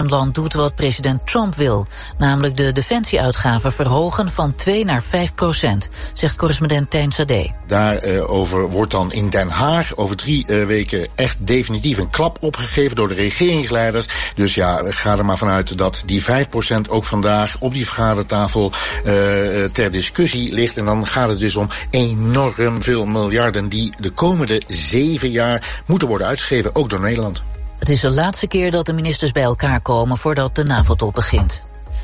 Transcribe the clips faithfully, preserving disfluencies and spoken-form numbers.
land doet wat president Trump wil, namelijk de defensieuitgaven verhogen van twee naar vijf procent, zegt correspondent Tijn Sade. Daarover uh, wordt dan in Den Haag over drie uh, weken echt definitief een klap opgegeven door de regeringsleiders. Dus ja, ga er maar vanuit dat die vijf procent ook vandaag op die vergadertafel uh, ter discussie ligt. En dan gaat het dus om enorm veel miljarden die de komende zeven jaar moeten worden uitgegeven, ook door Nederland. Het is de laatste keer dat de ministers bij elkaar komen voordat de NAVO-top begint.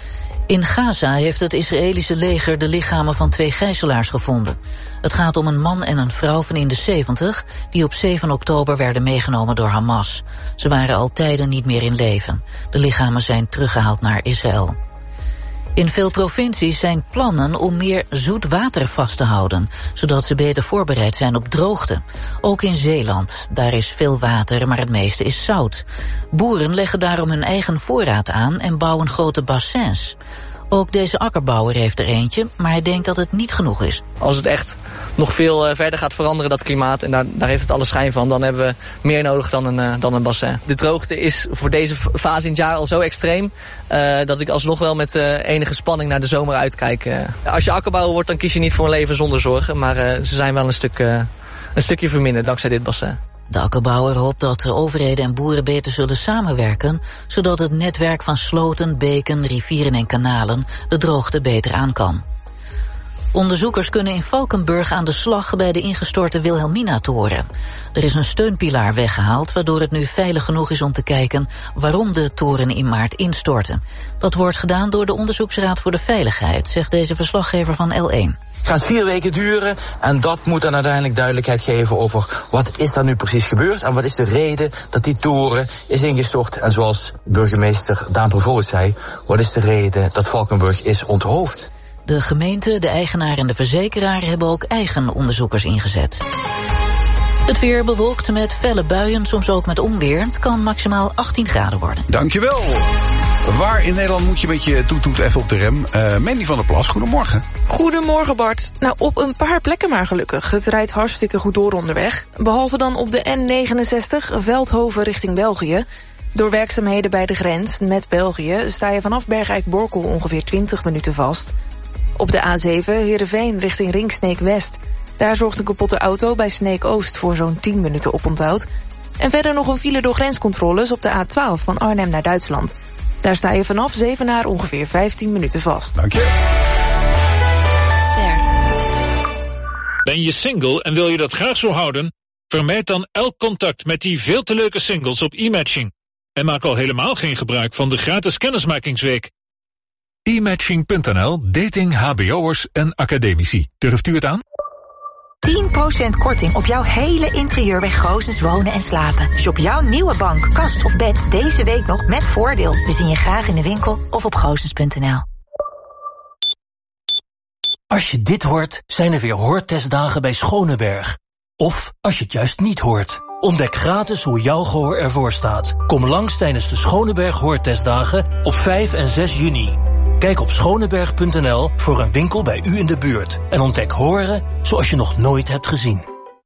In Gaza heeft het Israëlische leger de lichamen van twee gijzelaars gevonden. Het gaat om een man en een vrouw van in de zeventig... die op zeven oktober werden meegenomen door Hamas. Ze waren al tijden niet meer in leven. De lichamen zijn teruggehaald naar Israël. In veel provincies zijn plannen om meer zoet water vast te houden, zodat ze beter voorbereid zijn op droogte. Ook in Zeeland, daar is veel water, maar het meeste is zout. Boeren leggen daarom hun eigen voorraad aan en bouwen grote bassins. Ook deze akkerbouwer heeft er eentje, maar hij denkt dat het niet genoeg is. Als het echt nog veel uh, verder gaat veranderen, dat klimaat, en daar, daar heeft het alle schijn van, dan hebben we meer nodig dan een, uh, dan een bassin. De droogte is voor deze fase in het jaar al zo extreem, uh, dat ik alsnog wel met uh, enige spanning naar de zomer uitkijk. Uh, als je akkerbouwer wordt, dan kies je niet voor een leven zonder zorgen, maar uh, ze zijn wel een, stuk, uh, een stukje verminderd dankzij dit bassin. De akkerbouwer hoopt dat de overheden en boeren beter zullen samenwerken, zodat het netwerk van sloten, beken, rivieren en kanalen de droogte beter aan kan. Onderzoekers kunnen in Valkenburg aan de slag bij de ingestorte Wilhelmina-toren. Er is een steunpilaar weggehaald, waardoor het nu veilig genoeg is om te kijken waarom de toren in maart instortte. Dat wordt gedaan door de Onderzoeksraad voor de Veiligheid, zegt deze verslaggever van L één. Het gaat vier weken duren en dat moet dan uiteindelijk duidelijkheid geven over wat is er nu precies gebeurd en wat is de reden dat die toren is ingestort. En zoals burgemeester Daan Prevost zei, wat is de reden dat Valkenburg is onthoofd? De gemeente, de eigenaar en de verzekeraar hebben ook eigen onderzoekers ingezet. Het weer bewolkt met felle buien, soms ook met onweer. Het kan maximaal achttien graden worden. Dankjewel. Waar in Nederland moet je met je toet-toet even op de rem? Uh, Mandy van der Plas, goedemorgen. Goedemorgen Bart. Nou, op een paar plekken maar gelukkig. Het rijdt hartstikke goed door onderweg. Behalve dan op de N negenenzestig, Veldhoven richting België. Door werkzaamheden bij de grens met België sta je vanaf Bergijk-Borkel ongeveer twintig minuten vast. Op de A zeven, Heerenveen richting Ringsneek West. Daar zorgt een kapotte auto bij Sneek Oost voor zo'n tien minuten oponthoud. En verder nog een file door grenscontroles op de A twaalf van Arnhem naar Duitsland. Daar sta je vanaf Zevenaar ongeveer vijftien minuten vast. Dank je. Ster. Ben je single en wil je dat graag zo houden? Vermijd dan elk contact met die veel te leuke singles op e-matching. En maak al helemaal geen gebruik van de gratis kennismakingsweek. e matching punt n l, dating, hbo'ers en academici. Durft u het aan? tien procent korting op jouw hele interieur bij Goosens Wonen en Slapen. Shop jouw nieuwe bank, kast of bed deze week nog met voordeel. We zien je graag in de winkel of op goosens punt n l. Als je dit hoort, zijn er weer hoortestdagen bij Schoneberg. Of als je het juist niet hoort. Ontdek gratis hoe jouw gehoor ervoor staat. Kom langs tijdens de Schoneberg Hoortestdagen op vijf en zes juni. Kijk op schoneberg punt n l voor een winkel bij u in de buurt. En ontdek horen zoals je nog nooit hebt gezien.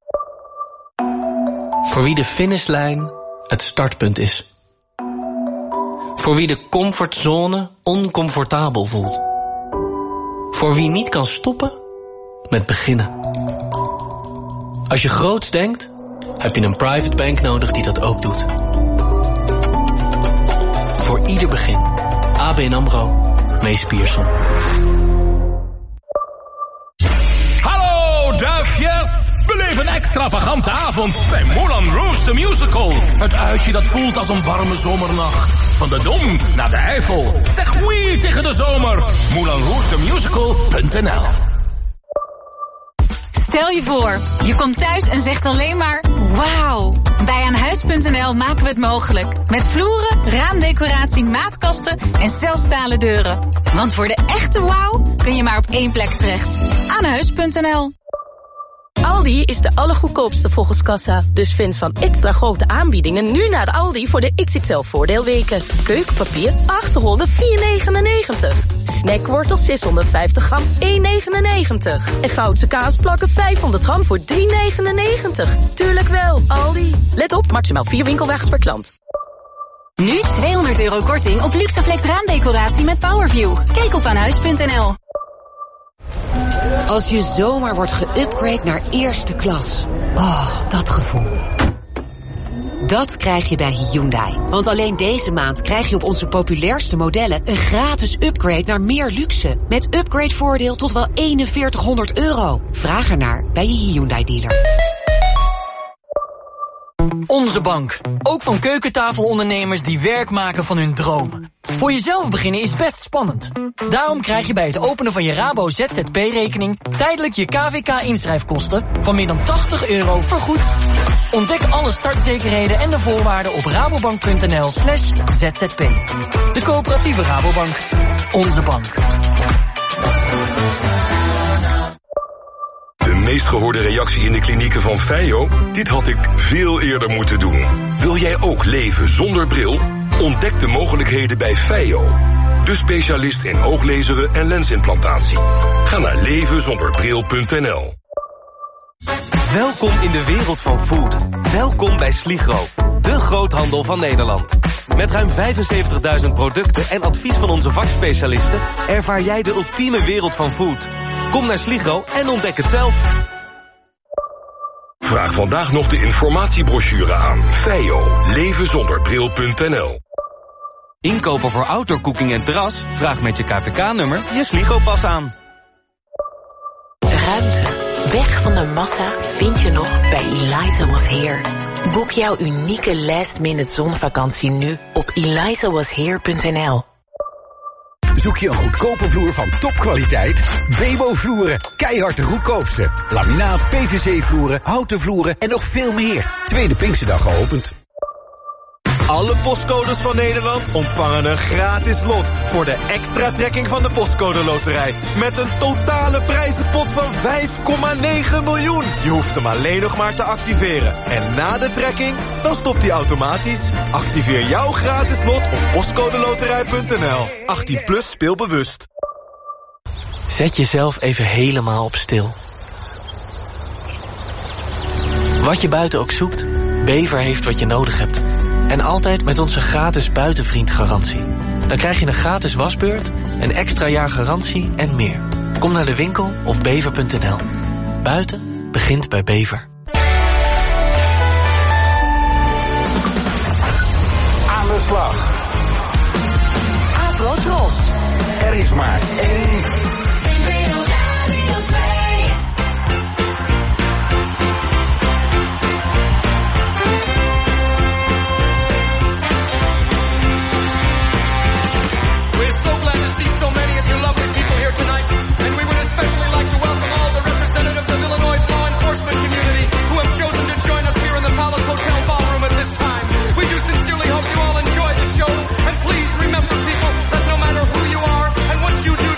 Voor wie de finishlijn het startpunt is. Voor wie de comfortzone oncomfortabel voelt. Voor wie niet kan stoppen met beginnen. Als je groots denkt, heb je een private bank nodig die dat ook doet. Voor ieder begin. A B N AMRO. Mees Pierson. Hallo duifjes! Beleef een extravagante avond bij Moulin Rouge the Musical. Het uitje dat voelt als een warme zomernacht. Van de Dom naar de Eifel. Zeg oui tegen de zomer. Moulin Rouge the Musical punt n l. Stel je voor, je komt thuis en zegt alleen maar wauw. Bij Aanhuis punt n l maken we het mogelijk. Met vloeren, raamdecoratie, maatkasten en zelfstalen deuren. Want voor de echte wauw kun je maar op één plek terecht. Aanhuis punt n l. Aldi is de allergoedkoopste volgens kassa. Dus vind van extra grote aanbiedingen nu naar Aldi voor de X X L-voordeelweken. Keukenpapier achthonderdvier negenennegentig. Snackwortel zeshonderdvijftig gram één negenennegentig. En Goudse kaasplakken vijfhonderd gram voor drie negenennegentig. Tuurlijk wel, Aldi. Let op, maximaal vier winkelwagens per klant. Nu tweehonderd euro korting op Luxaflex raamdecoratie met Powerview. Kijk op aanhuis punt n l. Als je zomaar wordt geüpgrade naar eerste klas. Oh, dat gevoel. Dat krijg je bij Hyundai. Want alleen deze maand krijg je op onze populairste modellen een gratis upgrade naar meer luxe. Met upgradevoordeel tot wel eenenveertighonderd euro. Vraag ernaar bij je Hyundai dealer. Onze bank. Ook van keukentafelondernemers die werk maken van hun droom. Voor jezelf beginnen is best spannend. Daarom krijg je bij het openen van je Rabo Z Z P-rekening... tijdelijk je K V K-inschrijfkosten van meer dan tachtig euro vergoed. Ontdek alle startzekerheden en de voorwaarden op rabobank punt n l slash z z p. De coöperatieve Rabobank. Onze bank. De meest gehoorde reactie in de klinieken van Feio? Dit had ik veel eerder moeten doen. Wil jij ook leven zonder bril? Ontdek de mogelijkheden bij Feio. De specialist in ooglezeren en lensimplantatie. Ga naar leven zonder bril punt n l. Welkom in de wereld van food. Welkom bij Sligro, de groothandel van Nederland. Met ruim vijfenzeventigduizend producten en advies van onze vakspecialisten... ervaar jij de ultieme wereld van food. Kom naar Sligro en ontdek het zelf. Vraag vandaag nog de informatiebrochure aan. Feio, leven zonder bril punt n l. Inkopen voor outdoor cooking en terras? Vraag met je K V K-nummer je Sligro-pas aan. Ruimte. Weg van de massa vind je nog bij Eliza Was Here. Boek jouw unieke last-minute zonvakantie nu op eliza was here punt n l. Zoek je een goedkope vloer van topkwaliteit? Bebo Vloeren, keihard de goedkoopste. Laminaat, P V C-vloeren, houten vloeren en nog veel meer. Tweede Pinksterdag geopend. Alle postcodes van Nederland ontvangen een gratis lot voor de extra trekking van de Postcode Loterij. Met een totale prijzenpot van vijf komma negen miljoen. Je hoeft hem alleen nog maar te activeren. En na de trekking, dan stopt hij automatisch. Activeer jouw gratis lot op postcode loterij punt n l. achttien plus, speel bewust. Zet jezelf even helemaal op stil. Wat je buiten ook zoekt, Bever heeft wat je nodig hebt. En altijd met onze gratis buitenvriendgarantie. Dan krijg je een gratis wasbeurt, een extra jaar garantie en meer. Kom naar de winkel of bever punt n l. Buiten begint bij Bever. Aan de slag. Afrotros. Er is maar één. Hope you all enjoy the show. And please remember, people, that no matter who you are and what you do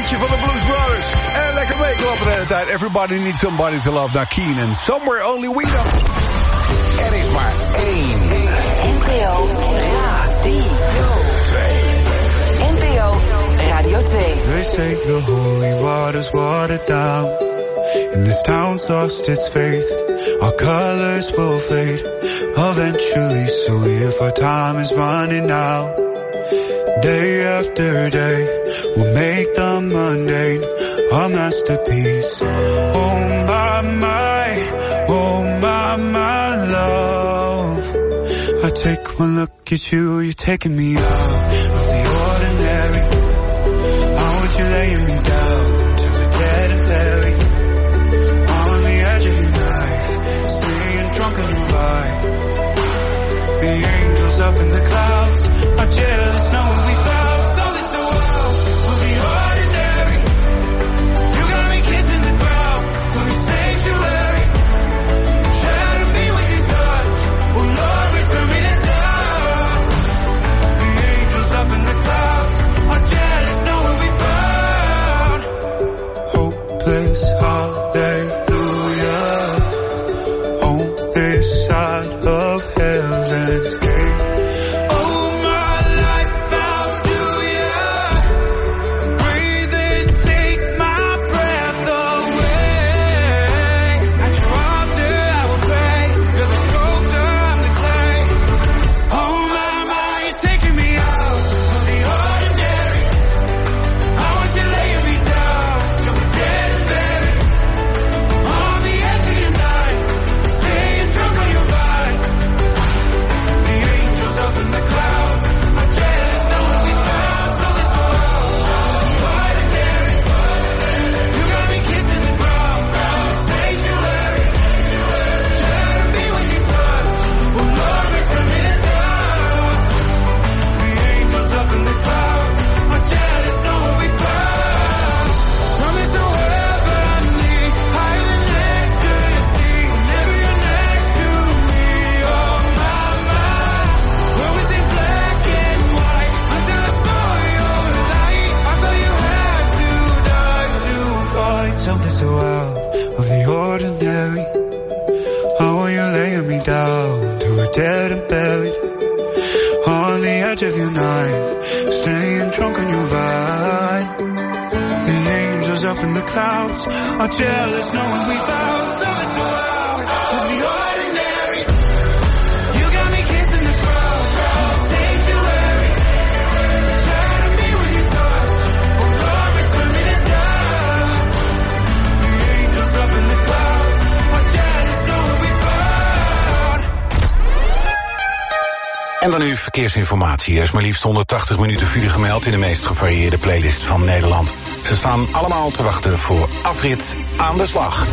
liedje van de Blues Brothers. En lekker meeklappen de hele tijd. Everybody needs somebody to love. Naar Keenan. Somewhere only we know. Er is maar één. N P O Radio twee. N P O Radio twee. They say the holy waters watered down. And this town's lost its faith. Our colors will fade eventually. So if our time is running out, day after day, we'll make the mundane a masterpiece. Oh my, my, oh my, my love. I take one look at you, you're taking me out of the ordinary. I want you laying me down to the dead and buried. On the edge of your knife, staying drunk on your vibe. The angels up in the clouds are jealous knowing we found something so wild of the ordinary. You got me kissing the ground from your sanctuary. Shadow me with your touch. Oh Lord, return me to dust. The angels up in the clouds are jealous knowing we found hopeless hallelujah on this side of heaven's gate. Something so out of the ordinary. I want you laying me down to a dead and buried. On the edge of your knife, staying drunk on your vine. The angels up in the clouds are jealous knowing we found something so out of the ordinary. You got me kissing the ground from the sanctuary. Shadow me with your touch. Oh Lord, return me to dust. Up in the clouds, our jealous knowing we found. En dan nu verkeersinformatie. Er is maar liefst honderdtachtig minuten file gemeld in de meest gevarieerde playlist van Nederland. Ze staan allemaal te wachten voor afrit aan de slag.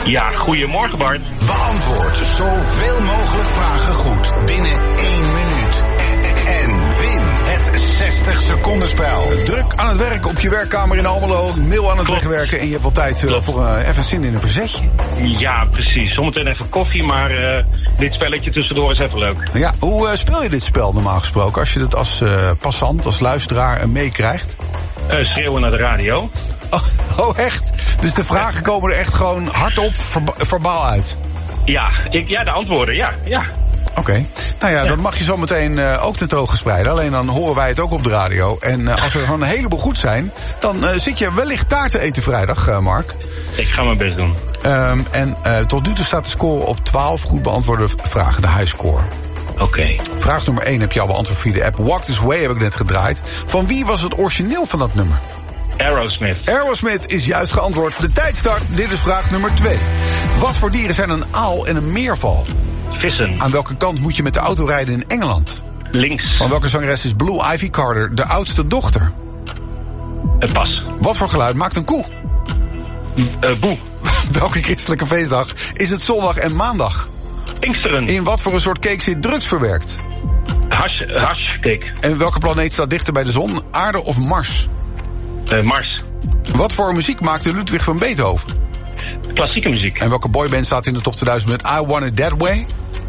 Ja, goedemorgen Bart. Beantwoord zoveel mogelijk vragen goed binnen één minuut. En win het zestig seconden spel. Druk aan het werk op je werkkamer in Almelo. Mail aan het Klopt. wegwerken. En je hebt wel tijd uh, voor uh, even zin in een verzetje. Ja, precies. Zometeen even koffie, maar uh, dit spelletje tussendoor is even leuk. Ja, hoe uh, speel je dit spel normaal gesproken? Als je het als uh, passant, als luisteraar uh, meekrijgt? Uh, schreeuwen naar de radio. Oh, oh, echt? Dus de vragen komen er echt gewoon hardop verba- verbaal uit? Ja, ik, ja, de antwoorden, ja. ja. Oké. Okay. Nou ja, ja, dat mag je zo meteen uh, ook ten toge spreiden. Alleen dan horen wij het ook op de radio. En uh, als er gewoon een heleboel goed zijn, dan uh, zit je wellicht taart te eten vrijdag, uh, Mark. Ik ga mijn best doen. Um, en uh, tot nu toe staat de score op twaalf goed beantwoorde vragen, de highscore. Oké. Okay. Vraag nummer één heb je al beantwoord via de app. Walk This Way heb ik net gedraaid. Van wie was het origineel van dat nummer? Aerosmith. Aerosmith is juist geantwoord. De tijd start. Dit is vraag nummer twee. Wat voor dieren zijn een aal en een meerval? Vissen. Aan welke kant moet je met de auto rijden in Engeland? Links. Van welke zangeres is Blue Ivy Carter de oudste dochter? Uh, pas. Wat voor geluid maakt een koe? Uh, boe. Welke christelijke feestdag is het zondag en maandag? Pinksteren. In wat voor een soort cake zit drugs verwerkt? Hash, hashcake. En welke planeet staat dichter bij de zon? Aarde of Mars? Uh, Mars. Wat voor muziek maakte Ludwig van Beethoven? Klassieke muziek. En welke boyband staat in de top tweeduizend met I Want It That Way?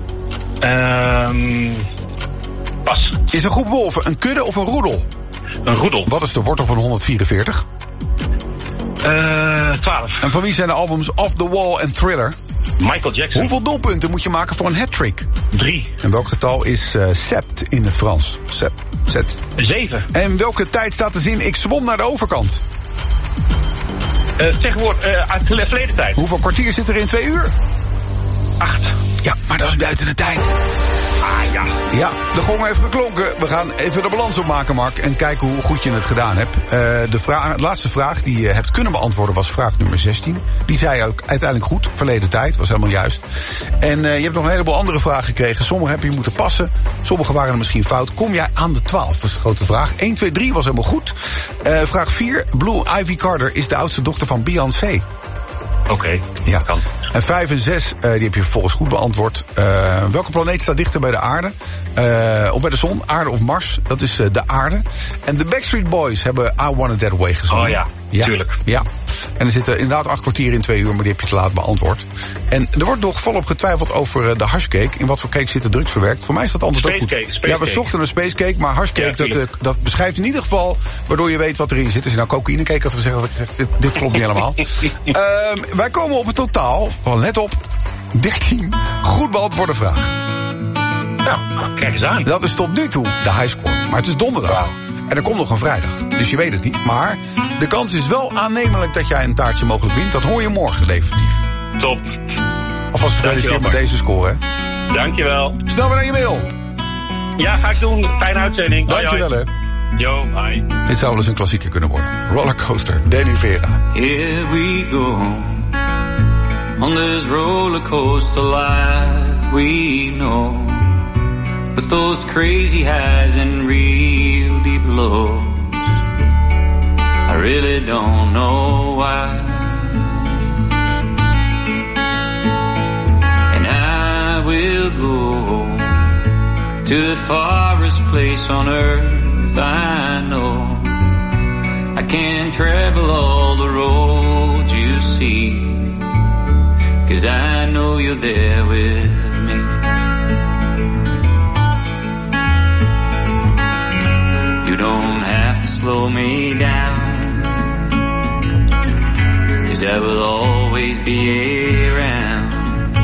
Um, pas. Is een groep wolven een kudde of een roedel? Een roedel. Wat is de wortel van honderdvierenveertig? Uh, twaalf. En van wie zijn de albums Off the Wall en Thriller? Michael Jackson. Hoeveel doelpunten moet je maken voor een hat-trick? Drie. En welk getal is uh, sept in het Frans? Sept. Zet. Zeven. En welke tijd staat de zin ik zwom naar de overkant? Uh, tegenwoordig, uh, uit de verleden tijd. Hoeveel kwartier zit er in twee uur? Acht. Ja, maar dat is buiten de tijd. Ah, ja. Ja, de gong heeft geklonken. We gaan even de balans opmaken, Mark. En kijken hoe goed je het gedaan hebt. Uh, de, vraag, de laatste vraag die je hebt kunnen beantwoorden was vraag nummer zestien. Die zei ook uiteindelijk goed. Verleden tijd, was helemaal juist. En uh, je hebt nog een heleboel andere vragen gekregen. Sommige heb je moeten passen. Sommige waren er misschien fout. Kom jij aan de twaalf? Dat is de grote vraag. één, twee, drie was helemaal goed. Uh, vraag vier. Blue Ivy Carter is de oudste dochter van Beyoncé. Oké, okay, ja. Kan. En vijf en zes, uh, die heb je vervolgens goed beantwoord. Uh, welke planeet staat dichter bij de aarde? Uh, of bij de zon, aarde of Mars? Dat is uh, de aarde. En de Backstreet Boys hebben I Want It That Way gezongen. Oh ja, ja, tuurlijk. Ja. En er zitten inderdaad acht kwartier in twee uur, maar die heb je te laat beantwoord. En er wordt nog volop getwijfeld over uh, de hashcake. In wat voor cake zit de drugs verwerkt? Voor mij is dat antwoord ook goed. Cake, space ja, we cake. zochten een spacecake, maar hashcake, ja, dat, uh, dat beschrijft in ieder geval waardoor je weet wat erin zit. Als je nou cocaïnecake had gezegd, had ik gezegd, dit, dit klopt niet helemaal. uh, wij komen op het totaal, van let op, dertien goed beantwoorde vragen. Nou, kijk eens aan. Dat is tot nu toe de highscore. Maar het is donderdag. Wow. En er komt nog een vrijdag. Dus je weet het niet. Maar de kans is wel aannemelijk dat jij een taartje mogelijk wint. Dat hoor je morgen definitief. Top. Alvast gefeliciteerd met deze score, hè. Dankjewel. Snel weer naar je mail. Ja, ga ik doen. Fijne uitzending. Dankjewel, hè. Yo, bye. Dit zou wel eens een klassieker kunnen worden. Rollercoaster, Danny Vera. Here we go. On this roller coaster life we know, with those crazy highs and real deep lows. I really don't know why. And I will go to the farthest place on earth I know. I can travel all the roads you see, 'cause I know you're there with me. You don't have to slow me down, 'cause I will always be around.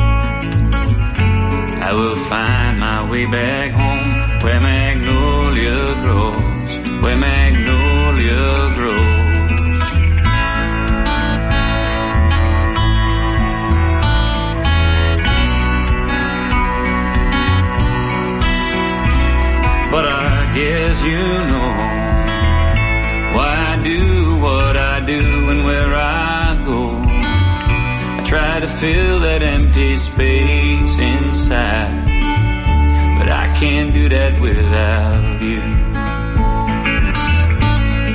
I will find my way back home, where magnolia grows, where magnolia grows. But I guess you know why I do what I do and where I go. I try to fill that empty space inside, but I can't do that without you.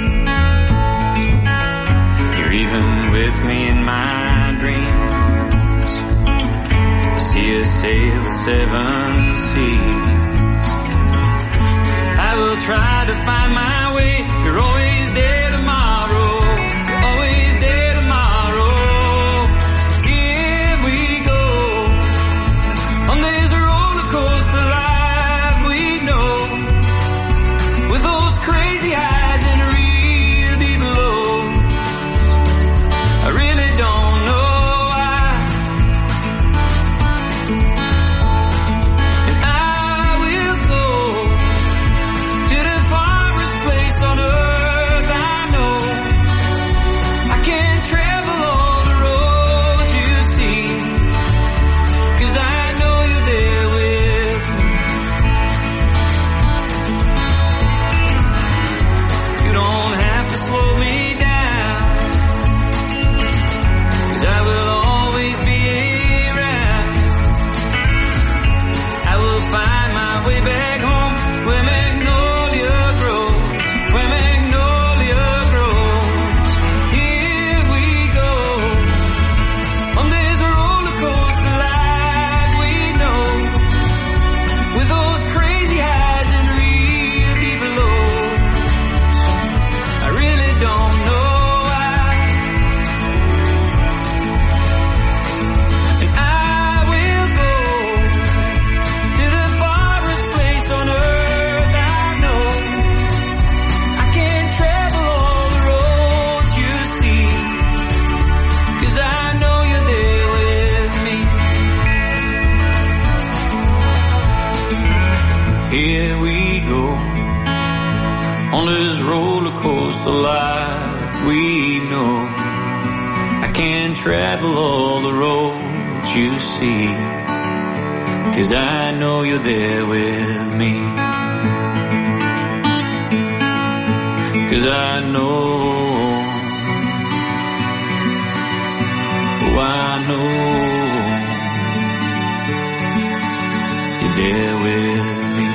You're even with me in my dreams, try to find my way. You're always there tomorrow. You're always there tomorrow. Here we go on this roller coaster life we know, with those crazy highs and real deep lows. I really don't know why, and I will go to the farthest place on earth I know. I can't travel all the roads you see, 'cause I know you're there with me. You don't have to slow me down, 'cause I will always be around. I will find my way back home, where magnolia grows, where magnolia grows. Here we go on this roller coaster like we know, with those crazy highs and real deep lows. I really don't know why, and I will go to the farthest place on earth I know. I can't travel all the roads you see, 'cause I know you're there with me. Here we go on this roller coaster life we know. I can't travel all the roads you see, 'cause I know you're there with me. 'Cause I know, oh I know you're there with me.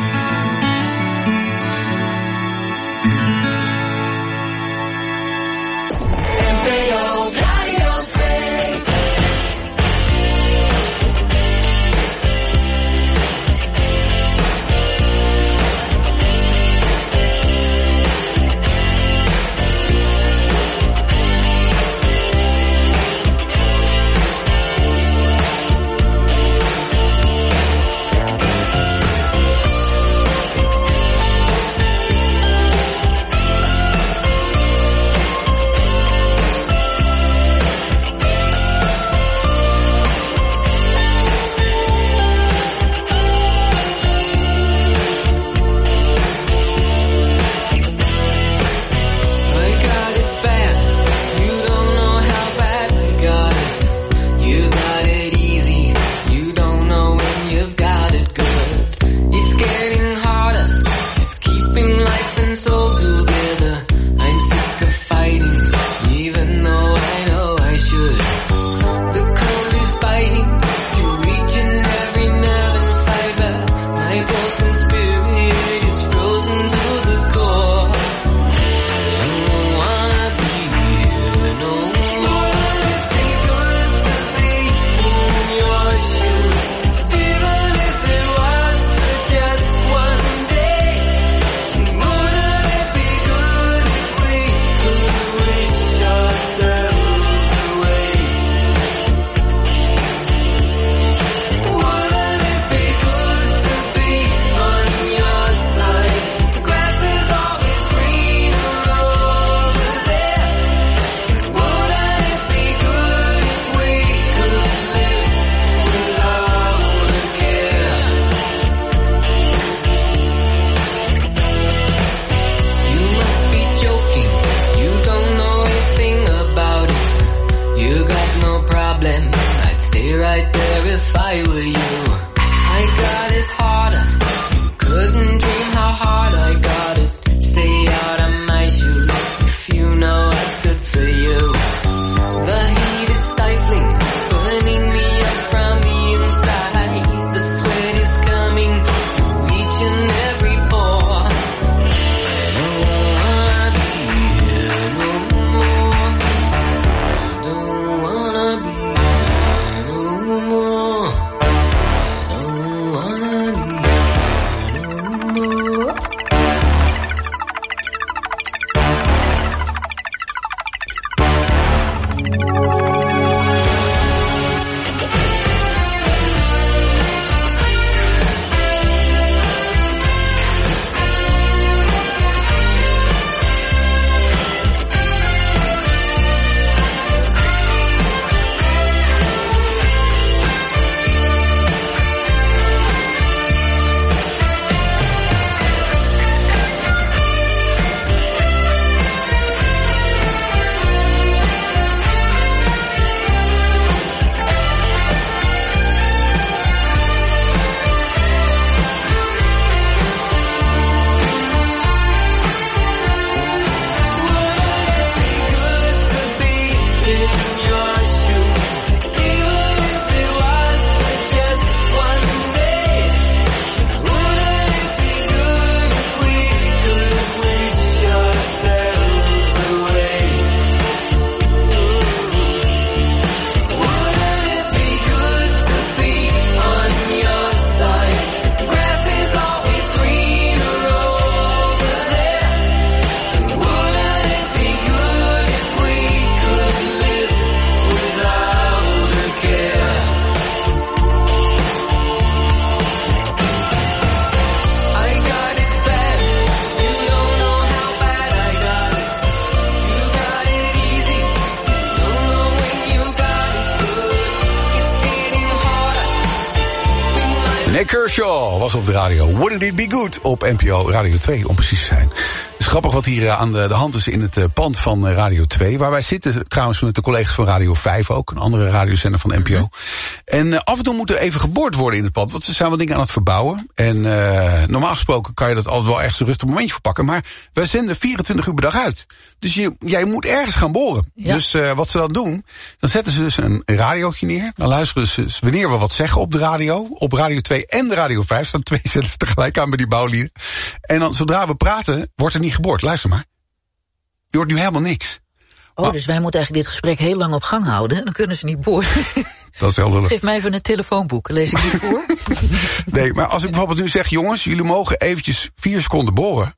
Nick Kershaw was op de radio. Wouldn't it be good op N P O Radio twee, om precies te zijn. Het is grappig wat hier aan de, de hand is in het uh, pand van uh, Radio twee. Waar wij zitten trouwens met de collega's van Radio vijf ook. Een andere radiozender van N P O. Mm-hmm. En uh, af en toe moet er even geboord worden in het pand. Want ze zijn wat dingen aan het verbouwen. En uh, normaal gesproken kan je dat altijd wel ergens een rustig momentje verpakken. Maar wij zenden vierentwintig uur per dag uit. Dus je, jij moet ergens gaan boren. Ja. Dus uh, wat ze dan doen, dan zetten ze dus een radiootje neer. Dan luisteren ze dus wanneer we wat zeggen op de radio. Op Radio twee en Radio vijf staan twee zenders tegelijk aan bij die bouwlieden. En dan zodra we praten, wordt er niet geboord. Luister maar. Je hoort nu helemaal niks. Oh, maar, dus wij moeten eigenlijk dit gesprek heel lang op gang houden. Dan kunnen ze niet boren. Dat is heel lullig. Geef mij even een telefoonboek. Lees ik die voor? Nee, maar als ik bijvoorbeeld nu zeg, jongens, jullie mogen eventjes vier seconden boren.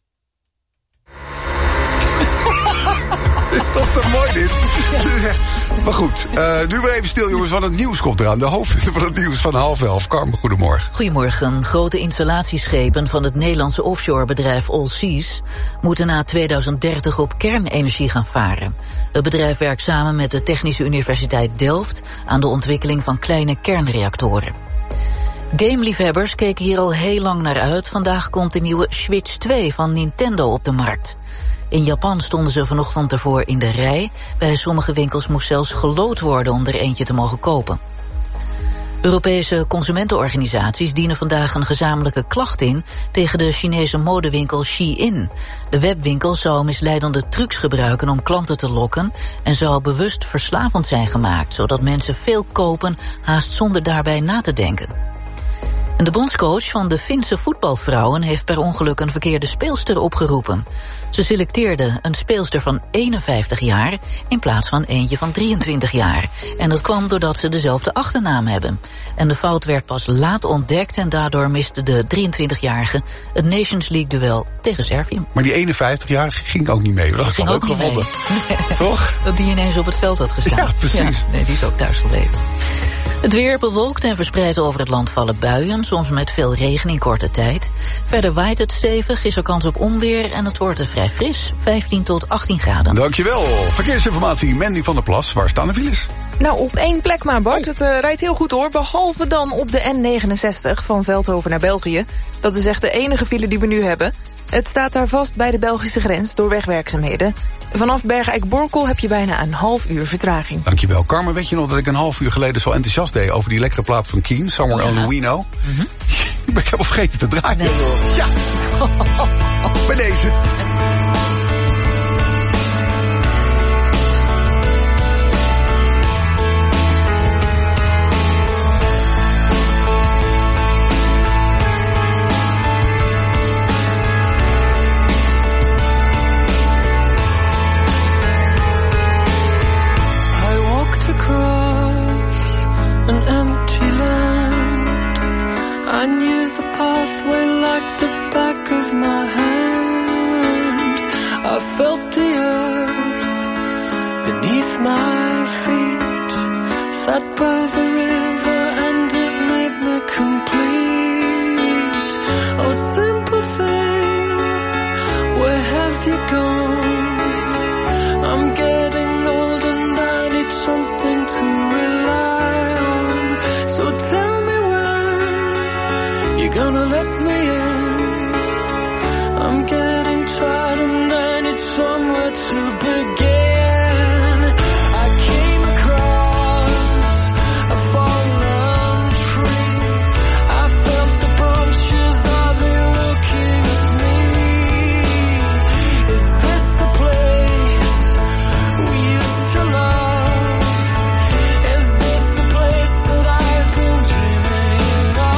Is toch toch mooi dit? Ja. Maar goed, uh, nu weer even stil jongens, want het nieuws komt eraan. De hoofdpunten van het nieuws van half elf. Carmen, goedemorgen. Goedemorgen. Grote installatieschepen van het Nederlandse offshorebedrijf Allseas moeten na tweeduizend dertig op kernenergie gaan varen. Het bedrijf werkt samen met de Technische Universiteit Delft aan de ontwikkeling van kleine kernreactoren. Gameliefhebbers keken hier al heel lang naar uit. Vandaag komt de nieuwe Switch twee van Nintendo op de markt. In Japan stonden ze vanochtend ervoor in de rij. Bij sommige winkels moest zelfs geloot worden om er eentje te mogen kopen. Europese consumentenorganisaties dienen vandaag een gezamenlijke klacht in tegen de Chinese modewinkel Shein. De webwinkel zou misleidende trucs gebruiken om klanten te lokken en zou bewust verslavend zijn gemaakt, zodat mensen veel kopen, haast zonder daarbij na te denken. En de bondscoach van de Finse voetbalvrouwen heeft per ongeluk een verkeerde speelster opgeroepen. Ze selecteerde een speelster van eenenvijftig jaar in plaats van eentje van drieëntwintig jaar. En dat kwam doordat ze dezelfde achternaam hebben. En de fout werd pas laat ontdekt en daardoor miste de drieëntwintigjarige het Nations League duel tegen Servië. Maar die eenenvijftigjarige ging ook niet mee. Dat ging ook niet gevonden. mee. Toch? Dat die ineens op het veld had gestaan. Ja, precies. Ja, nee, die is ook thuis gebleven. Het weer bewolkt en verspreid over het land vallen buien, soms met veel regen in korte tijd. Verder waait het stevig, is er kans op onweer en het wordt er vrij fris, vijftien tot achttien graden. Dankjewel. Verkeersinformatie, Mandy van der Plas. Waar staan de files? Nou, op één plek maar, Bart. Het uh, rijdt heel goed hoor, behalve dan op de N negenenzestig van Veldhoven naar België. Dat is echt de enige file die we nu hebben. Het staat daar vast bij de Belgische grens door wegwerkzaamheden. Vanaf Bergijk-Borkel heb je bijna een half uur vertraging. Dankjewel. Carmen, weet je nog dat ik een half uur geleden zo enthousiast deed over die lekkere plaat van Keen, Somewhere Only We Know? Mm-hmm. Ik ben helemaal vergeten te draaien. Nee, joh. Ja. Bij deze. I knew the pathway like the back of my hand. I felt the earth beneath my feet. Sat by the river and it made me complete. Oh, simple thing, where have you gone? I'm getting old and I need something to rely on. So tell me you're gonna let me in. I'm getting tired and I need somewhere to begin. I came across a fallen tree. I felt the branches of it looking at me. Is this the place we used to love? Is this the place that I've been dreaming of?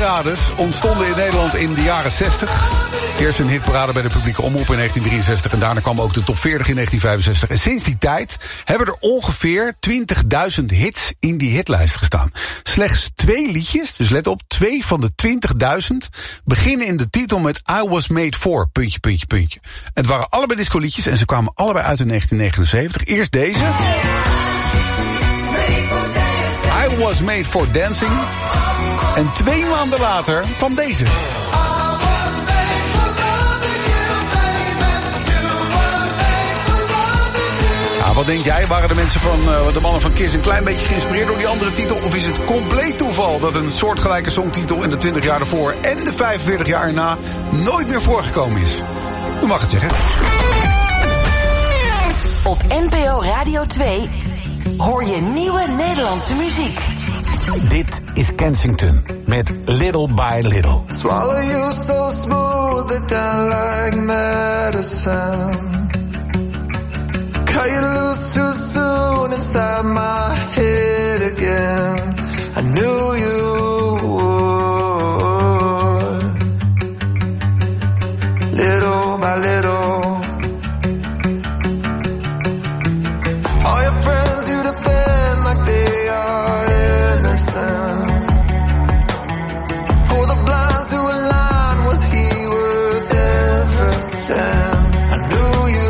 hitparades ontstonden in Nederland in de jaren zestig. Eerst een hitparade bij de publieke omroep in negentien drieënzestig... en daarna kwam ook de top veertig in negentien vijfenzestig. En sinds die tijd hebben er ongeveer twintigduizend hits in die hitlijst gestaan. Slechts twee liedjes, dus let op, twee van de twintigduizend... beginnen in de titel met I Was Made For, puntje, puntje, puntje. Het waren allebei discoliedjes en ze kwamen allebei uit in negentien negenenzeventig. Eerst deze. I Was Made For Dancing. En twee maanden later kwam deze. Ja, wat denk jij? Waren de mensen van uh, de mannen van Kiss een klein beetje geïnspireerd door die andere titel? Of is het compleet toeval dat een soortgelijke songtitel in de twintig jaar ervoor en de vijfenveertig jaar erna nooit meer voorgekomen is? U mag het zeggen. Op N P O Radio twee hoor je nieuwe Nederlandse muziek. Dit is Kensington met Little by Little. Swallow you so smooth it down like medicine. Cut you loose too soon inside my head again. I knew you would. Little by little. All your friends you defend like they are innocent. Pull the blinds to a line, was he worth everything? I knew you.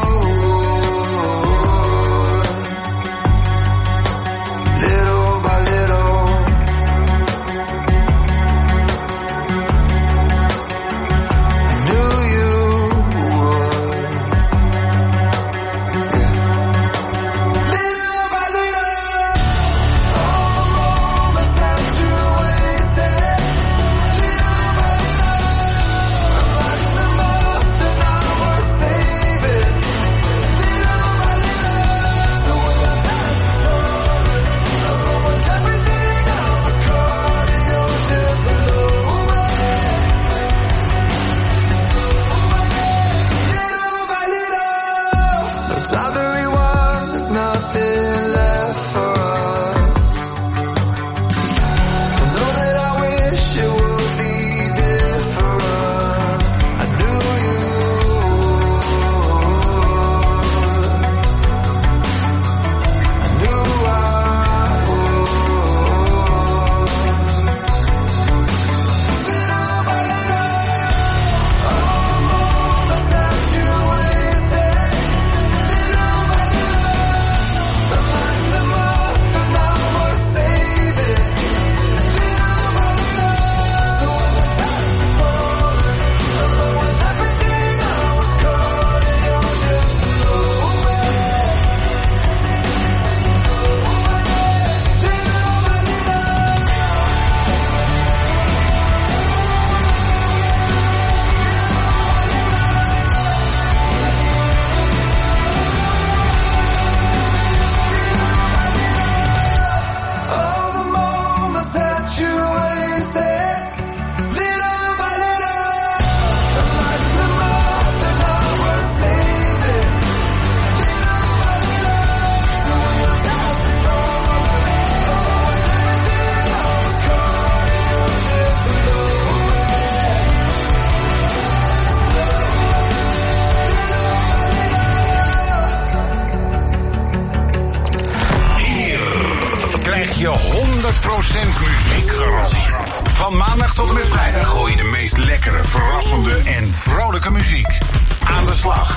Van maandag tot en met vrijdag gooi je de meest lekkere, verrassende en vrolijke muziek. Aan de slag.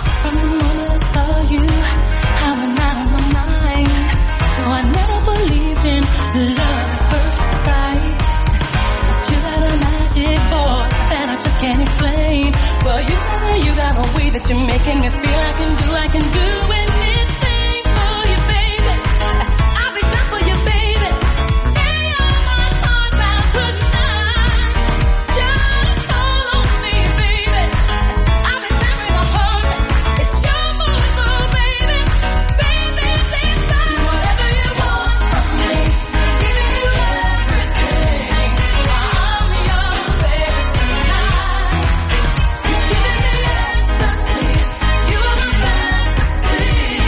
Fantasy.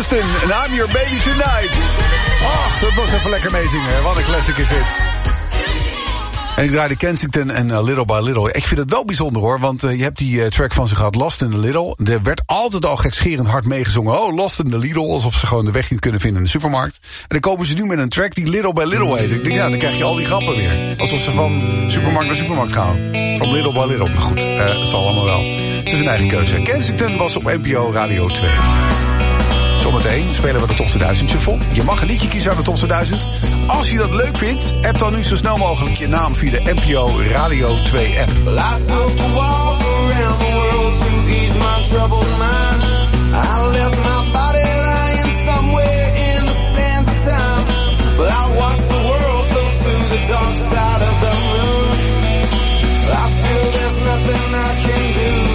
Houston en I'm Your Baby Tonight. Oh, dat was even lekker meezingen. Wat een classic is dit. En ik draaide Kensington en uh, Little by Little. Ik vind het wel bijzonder hoor, want uh, je hebt die uh, track van ze gehad, Lost in the Little. Er werd altijd al gekscherend hard meegezongen. Oh, Lost in the Little, alsof ze gewoon de weg niet kunnen vinden in de supermarkt. En dan komen ze nu met een track die Little by Little heet. Ik denk, ja, dan krijg je al die grappen weer. Alsof ze van supermarkt naar supermarkt gaan. Van Little by Little. Maar goed, uh, het zal allemaal wel. Het is een eigen keuze. Kensington was op N P O Radio twee. Zometeen spelen we de Top tweeduizend Shuffle. Je mag een liedje kiezen uit de Top tweeduizend. Als je dat leuk vindt, app dan nu zo snel mogelijk je naam via de N P O Radio twee app. Well, I took a walk around the world to ease my troubled mind. I left my body lying somewhere in the sands of time. But I watched the world flow through the dark side of the moon. I feel there's nothing I can do.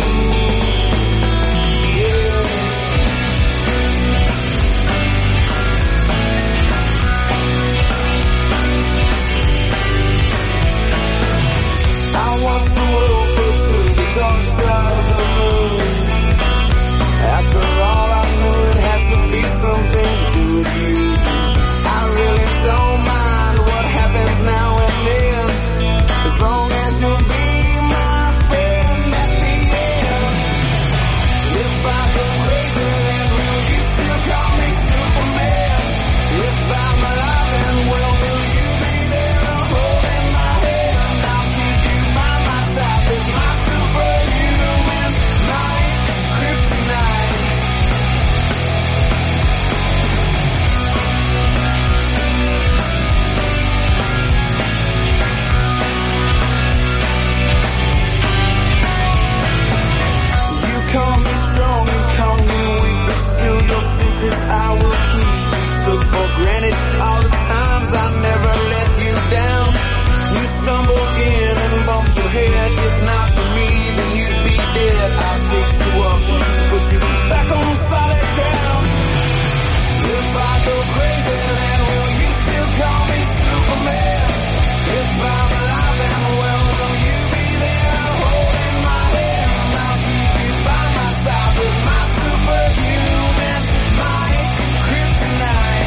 I watched the world flow to the dark side of the moon. After all, I knew it had to be something to do with you. I really don't mind what happens now and then, as long as you'll be my friend at the end. If I go crazy, then will you still call me Superman? If I'm alive and well, will you be there holding my hand? I'll keep you by my side with my superhuman, my kryptonite. You call me strong, you call me weak, but still your secrets I will keep. Took for granted all the times I never let you down. You stumbled in and bumped your head. If not for me, then you'd be dead. I picked you up, put you back on solid ground. If I go crazy, then will you still call me Superman? If I'm alive and well, will you be there holding my hand? I'll keep you by my side with my superhuman, my kryptonite.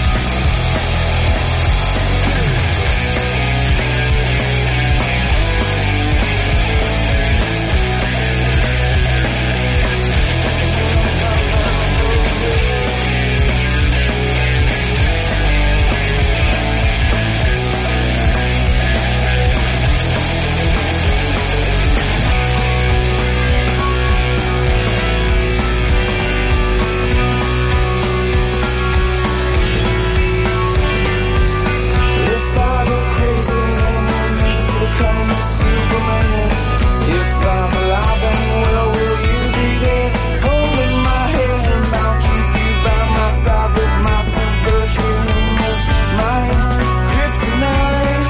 If I go crazy, then will you still call me Superman? If I'm alive and well, will you be there holding my hand? I'll keep you by my side with my superhuman, my kryptonite.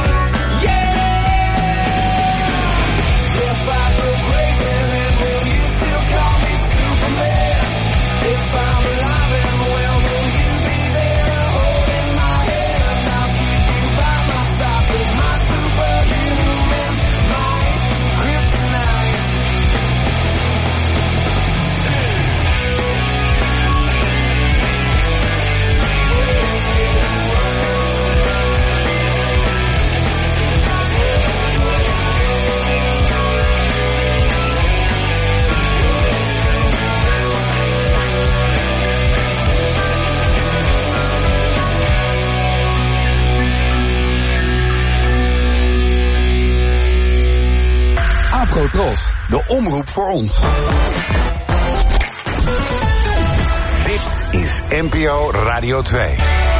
Yeah! If I go crazy, then will you still call me Superman? If I'm alive and well, will you be there holding my hand? I'll keep you by my side with my superhuman, my kryptonite. Afrotros, de omroep voor ons. Dit is N P O Radio twee.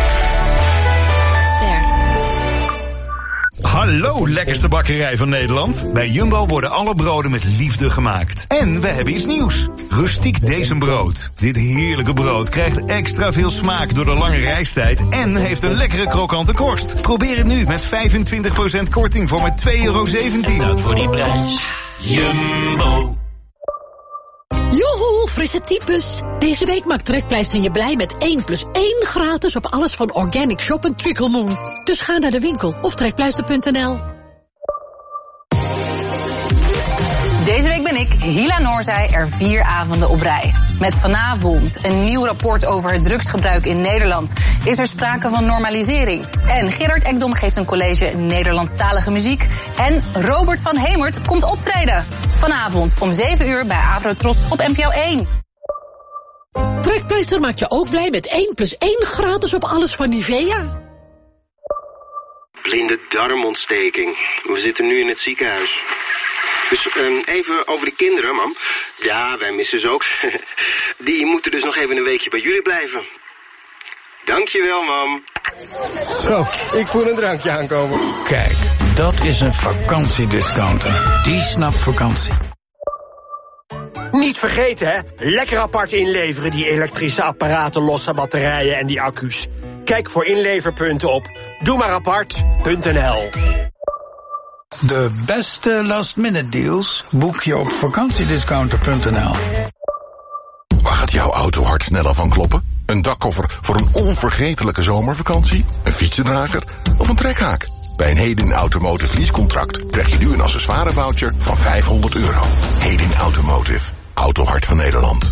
Hallo, lekkerste bakkerij van Nederland. Bij Jumbo worden alle broden met liefde gemaakt. En we hebben iets nieuws. Rustiek Decembrood. Dit heerlijke brood krijgt extra veel smaak door de lange reistijd en heeft een lekkere krokante korst. Probeer het nu met vijfentwintig procent korting voor maar twee euro zeventien. Dat voor die prijs. Jumbo. Joehoe, frisse types. Deze week maakt Trekpleister je blij met één plus één gratis op alles van Organic Shop en Tricklemoon. Dus ga naar de winkel of trekpleister punt n l. Deze week ben ik, Hila Noorzij, er vier avonden op rij. Met vanavond een nieuw rapport over het drugsgebruik in Nederland is er sprake van normalisering. En Gerard Ekdom geeft een college Nederlandstalige muziek. En Robert van Hemert komt optreden. Vanavond om zeven uur bij Avrotros op N P O één. Trekpleister maakt je ook blij met één plus één gratis op alles van Nivea. Blinde darmontsteking. We zitten nu in het ziekenhuis. Dus um, even over de kinderen, mam. Ja, wij missen ze ook. Die moeten dus nog even een weekje bij jullie blijven. Dankjewel, mam. Zo, ik voel een drankje aankomen. Kijk, dat is een vakantiediscounter. Die snapt vakantie. Niet vergeten, hè? Lekker apart inleveren, die elektrische apparaten, losse batterijen en die accu's. Kijk voor inleverpunten op doe maar apart punt n l. De beste last-minute deals boek je op vakantiediscounter punt n l. Waar gaat jouw auto hard sneller van kloppen? Een dakkoffer voor een onvergetelijke zomervakantie? Een fietsendrager of een trekhaak? Bij een Hedin Automotive leasecontract krijg je nu een accessoirevoucher van vijfhonderd euro. Hedin Automotive, autohart van Nederland.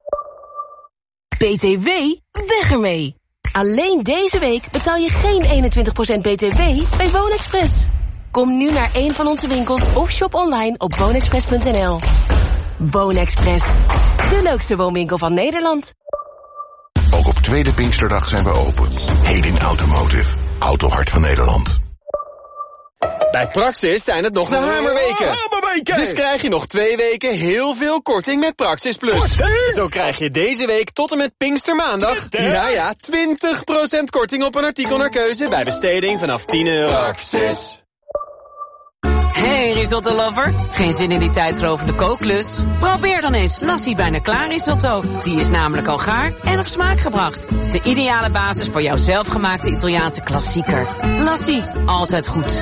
B T W, weg ermee! Alleen deze week betaal je geen eenentwintig procent B T W bij WoonExpress. Kom nu naar een van onze winkels of shop online op woonexpress punt n l. WoonExpress, de leukste woonwinkel van Nederland. Ook op tweede Pinksterdag zijn we open. Hedin Automotive, autohart van Nederland. Bij Praxis zijn het nog de hamerweken. hamerweken. Dus krijg je nog twee weken heel veel korting met Praxis Plus. Korting? Zo krijg je deze week tot en met Pinkstermaandag... twintig? Ja, ja, twintig procent korting op een artikel naar keuze... bij besteding vanaf tien euro. Praxis. Hey risotto lover, geen zin in die tijdrovende kooklus? Probeer dan eens Lassie bijna klaar risotto. Die is namelijk al gaar en op smaak gebracht. De ideale basis voor jouw zelfgemaakte Italiaanse klassieker. Lassie, altijd goed.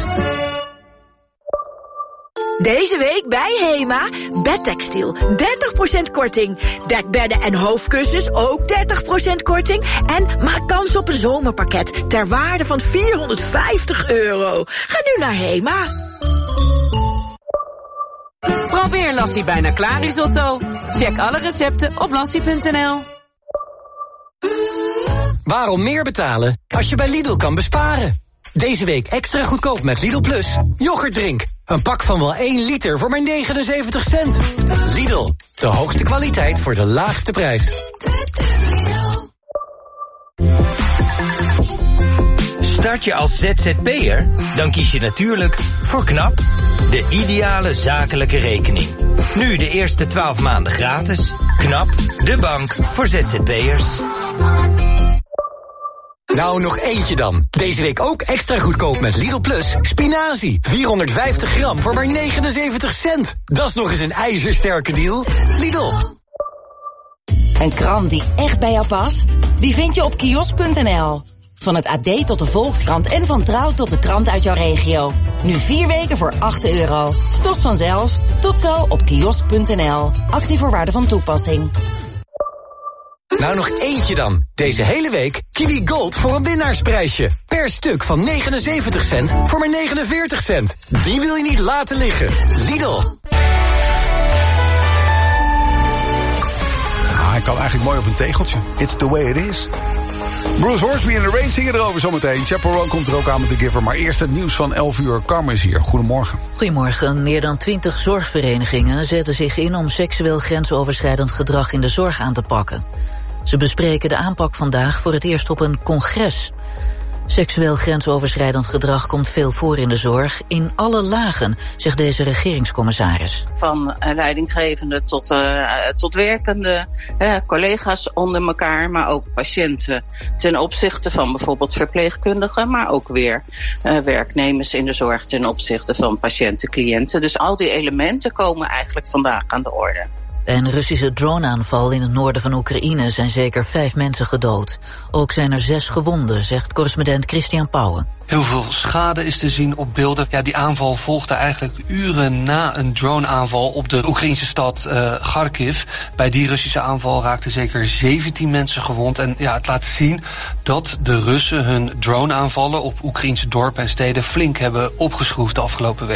Deze week bij Hema, bedtextiel, dertig procent korting. Dekbedden en hoofdkussens, ook dertig procent korting. En maak kans op een zomerpakket ter waarde van vierhonderdvijftig euro. Ga nu naar Hema. Probeer Lassie bijna klaar risotto. Check alle recepten op lassie punt n l. Waarom meer betalen als je bij Lidl kan besparen? Deze week extra goedkoop met Lidl Plus. Yoghurtdrink. Een pak van wel één liter voor maar negenenzeventig cent. Lidl, de hoogste kwaliteit voor de laagste prijs. Start je als Z Z P'er? Dan kies je natuurlijk voor KNAP, de ideale zakelijke rekening. Nu de eerste twaalf maanden gratis. KNAP, de bank voor Z Z P'ers. Nou, nog eentje dan. Deze week ook extra goedkoop met Lidl Plus. Spinazie, vierhonderdvijftig gram voor maar negenenzeventig cent. Dat is nog eens een ijzersterke deal. Lidl. Een krant die echt bij jou past? Die vind je op kiosk punt n l. Van het A D tot de Volkskrant en van Trouw tot de krant uit jouw regio. Nu vier weken voor acht euro. Stort vanzelf. Tot zo op kiosk punt n l. Actievoorwaarden van toepassing. Nou, nog eentje dan. Deze hele week Kiwi Gold voor een winnaarsprijsje. Per stuk van negenenzeventig cent voor maar negenenveertig cent. Die wil je niet laten liggen. Lidl. Ah, hij kan eigenlijk mooi op een tegeltje. It's the way it is. Bruce Hornsby en de Rain zingen erover zometeen. Chaparral komt er ook aan met The Giver. Maar eerst het nieuws van elf uur. Carmen is hier. Goedemorgen. Goedemorgen. Meer dan twintig zorgverenigingen zetten zich in om seksueel grensoverschrijdend gedrag in de zorg aan te pakken. Ze bespreken de aanpak vandaag voor het eerst op een congres. Seksueel grensoverschrijdend gedrag komt veel voor in de zorg, in alle lagen, zegt deze regeringscommissaris. Van uh, leidinggevende tot, uh, tot werkende, uh, collega's onder elkaar, maar ook patiënten ten opzichte van bijvoorbeeld verpleegkundigen, maar ook weer uh, werknemers in de zorg ten opzichte van patiënten, cliënten. Dus al die elementen komen eigenlijk vandaag aan de orde. Bij een Russische droneaanval in het noorden van Oekraïne zijn zeker vijf mensen gedood. Ook zijn er zes gewonden, zegt correspondent Christian Pauwen. Heel veel schade is te zien op beelden. Ja, die aanval volgde eigenlijk uren na een droneaanval op de Oekraïnse stad uh, Kharkiv. Bij die Russische aanval raakten zeker zeventien mensen gewond. En ja, het laat zien dat de Russen hun droneaanvallen op Oekraïnse dorpen en steden flink hebben opgeschroefd de afgelopen weken.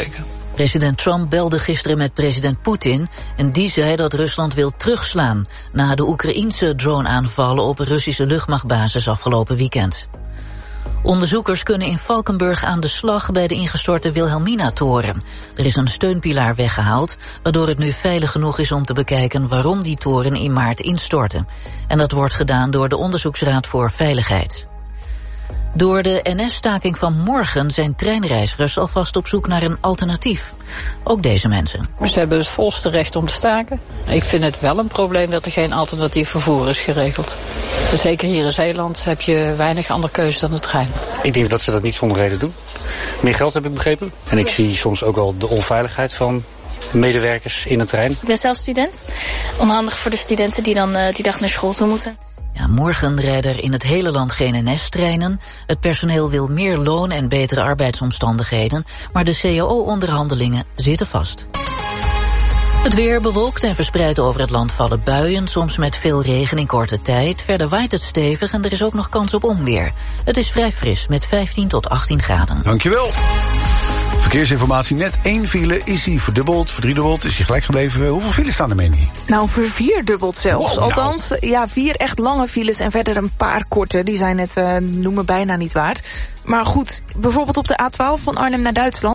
President Trump belde gisteren met president Poetin en die zei dat Rusland wil terugslaan na de Oekraïense drone-aanvallen op Russische luchtmachtbasis afgelopen weekend. Onderzoekers kunnen in Valkenburg aan de slag bij de ingestorte Wilhelmina-toren. Er is een steunpilaar weggehaald, waardoor het nu veilig genoeg is om te bekijken waarom die toren in maart instortte. En dat wordt gedaan door de Onderzoeksraad voor Veiligheid. Door de N S-staking van morgen zijn treinreizigers alvast op zoek naar een alternatief. Ook deze mensen. Ze hebben het volste recht om te staken. Ik vind het wel een probleem dat er geen alternatief vervoer is geregeld. Zeker hier in Zeeland heb je weinig andere keuze dan de trein. Ik denk dat ze dat niet zonder reden doen. Meer geld heb ik begrepen. En ik zie soms ook wel de onveiligheid van medewerkers in de trein. Ik ben zelf student. Onhandig voor de studenten die dan uh, die dag naar school toe moeten. Ja, morgen rijden er in het hele land geen N S-treinen. Het personeel wil meer loon en betere arbeidsomstandigheden, maar de C A O-onderhandelingen zitten vast. Het weer bewolkt en verspreid over het land vallen buien, soms met veel regen in korte tijd. Verder waait het stevig en er is ook nog kans op onweer. Het is vrij fris met vijftien tot achttien graden. Dankjewel. Verkeersinformatie, net één file. Is hij verdubbeld, verdriedubbeld? Is hij gelijk gebleven? Hoeveel files staan er mee niet? Nou, vervierdubbeld zelfs. Wow, Althans, nou. ja, vier echt lange files en verder een paar korte. Die zijn het uh, noemen bijna niet waard. Maar goed, bijvoorbeeld op de A twaalf van Arnhem naar Duitsland.